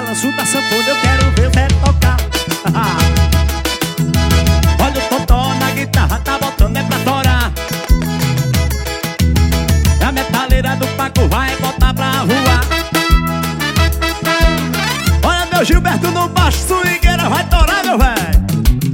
balanço da sanfona eu quero ver o Zé tocar. Olha o totó na guitarra, tá botando é pra torar. A metaleira do Paco vai botar pra voar. Olha meu Gilberto no baixo, swingueira vai torar, meu velho.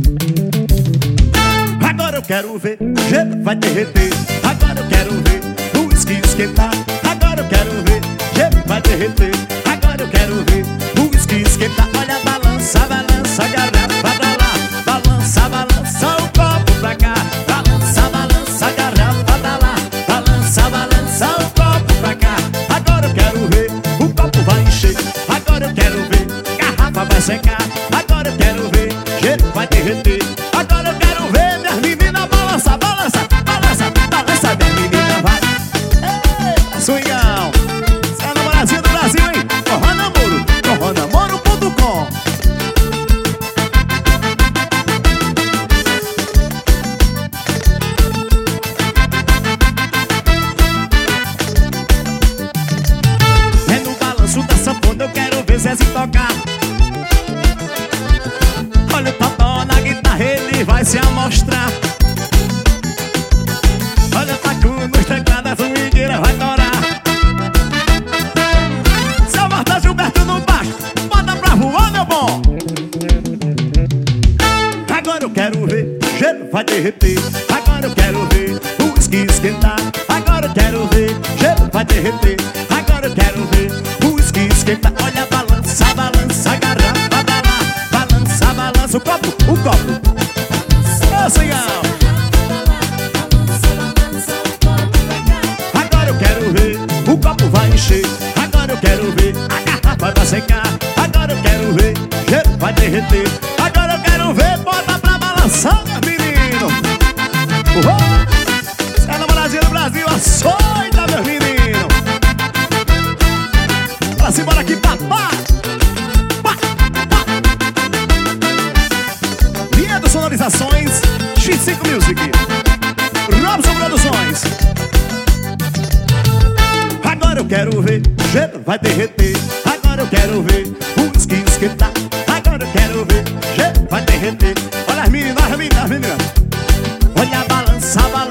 Agora eu quero ver, o gelo vai derreter. Agora eu quero ver o uísque esquentar. Agora eu quero ver, o gelo vai derreter. Agora eu quero ver o uísque esquentar. Olha, balança, balança, garrafa pra lá. Balança, balança o copo pra cá. Balança, balança, garrafa pra lá. Balança, balança o copo pra cá. Agora eu quero ver, o copo vai encher. Agora eu quero ver, garrafa vai secar. Agora eu quero ver, gelo vai derreter. Agora eu quero ver minhas meninas balança, balança, balança, balança, minha menina vai. Eita, swingão. Você é a namoradinha do Brasil, hein? Forró Namoro, forronamoro.com. É no balanço da sanfona eu quero ver Zezinho tocar. Olha o totó na guitarra, ele vai se amostrar. Olha o tacu nos teclados, a swingueira vai torar. Seu Marta Gilberto no baixo, bota pra voar, meu bom. Agora eu quero ver, o gelo vai derreter. Agora eu quero ver o uísque esquentar. Agora eu quero ver, o gelo vai derreter. Agora eu quero ver o uísque esquentar. Olha, balança, balança, garrafa pra lá. Balança, balança o copo, o copo. Ô, senhor. Agora eu quero ver, o copo vai encher. Agora eu quero ver, a garrafa vai secar. Agora eu quero ver, o gelo vai derreter. Agora eu quero ver, bota pra balançar, menino. Você é a namoradinha do Brasil, açoita, meu menino. Bora se bora aqui, papá. Linha de sonorizações, X5 Music, Robson Produções. Agora eu quero ver, o gelo vai derreter. Agora eu quero ver o uísque esquentar. Agora eu quero ver, o gelo vai derreter. Olha as meninas, as meninas, as meninas. Olha a balança, balança.